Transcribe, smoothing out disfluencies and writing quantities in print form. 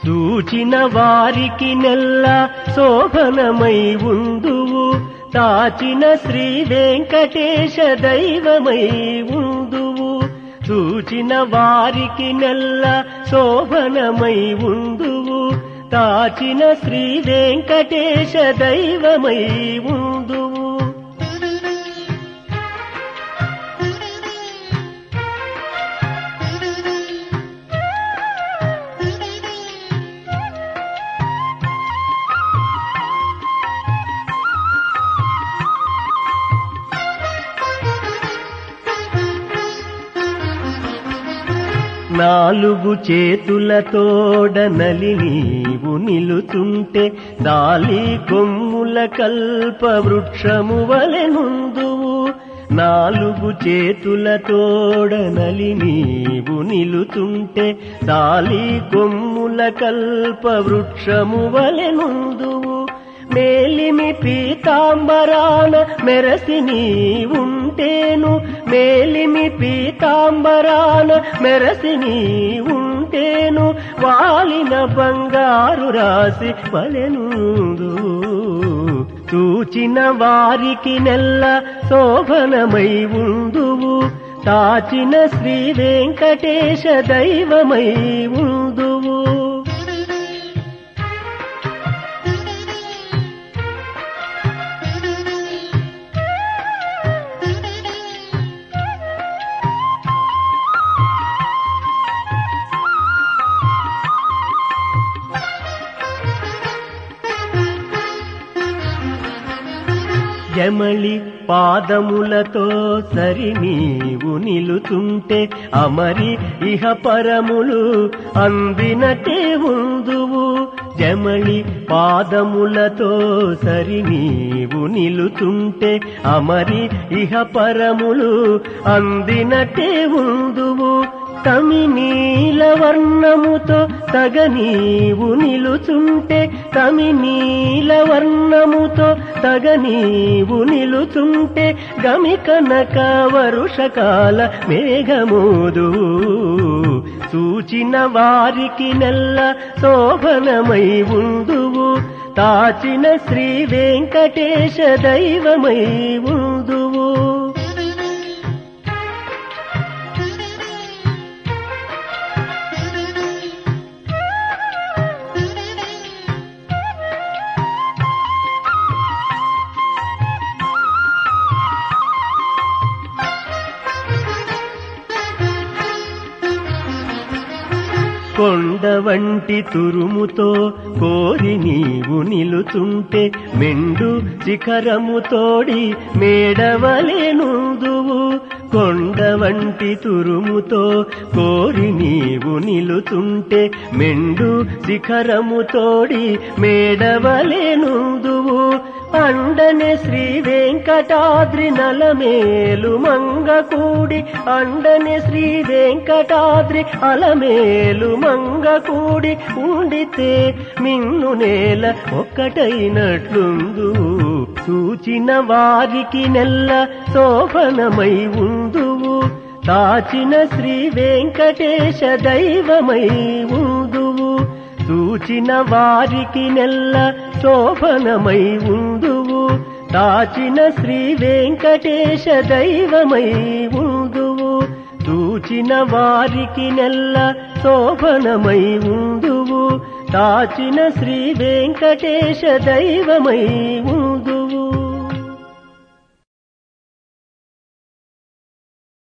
చూచిన వారికి నెల్ల శోభనమై ఉందువు తాచిన శ్రీ వెంకటేశ దైవమై ఉందువు చూచిన వారికి నెల్ల శోభనమై ఉందువు తాచిన శ్రీ వెంకటేశ దైవమై ఉందువు నాలుగు చేతులతోడ నలి నీవు నిలుతుంటే దాలి కొమ్ముల కల్ప వృక్షము వలెనుందువు నాలుగు చేతులతోడ నలి నీవు నిలుతుంటే దాలి కొమ్ముల కల్ప వృక్షము వలెనుందువు మేలిమి పీతాంబరాన మెరసి నీవుంటేను మేలిమి పీతాంబరాన మెరసి నీవుంటేను వాలిన బంగారు రాసి వలెనుందు చూచిన వారికి నెల్ల శోభనమై ఉందువు తాచిన శ్రీ వెంకటేశ దైవమై ఉందువు జమళి పాదములతో సరి నీవు నిలుతుంటే అమరి ఇహ పరములు అందినటే ఉందువు జమళి పాదములతో సరి నీవు నిలుతుంటే అమరి ఇహ పరములు అందినటే ఉందువు తమినీల వర్ణముతో తగ నీవు నిలుచుంటే తమినీల వర్ణముతో తగ నీవు నిలుచుంటే గమికనక వరుషకాల మేఘమోదు చూచిన వారికి నెల్ల శోభనమై ఉందువు తాచిన శ్రీ వెంకటేశ దైవమై ఉందువు కొండ వంటి తురుముతో కోరి నీవు నిలుచుంటే మెండు శిఖరముతోడి మేడవలెనుందువు కొండ వంటి తురుముతో కోరి నీవు నిలుచుంటే మెండు శిఖరముతోడి మేడవలెనుందువు అండనే శ్రీ వెంకటాద్రి నలమేలు మంగ కూడి అండనే శ్రీ వెంకటాద్రి అలమేలు మంగ కూడి ఉండితే మిన్ను నేల ఒక్కటైనట్లుందు చూచిన వారికి నెల్ల శోభనమై ఉందువు తాచిన శ్రీ వెంకటేశ దైవమై ఉందువు చూచిన వారికి నెల్ల శోభనమై ఉందువు తాచిన శ్రీ వెంకటేశ దైవమై ఉందువు చూచిన వారికి నెల్ల శోభనమై ఉందువు తాచిన శ్రీ వెంకటేశ దైవమై ఉందువు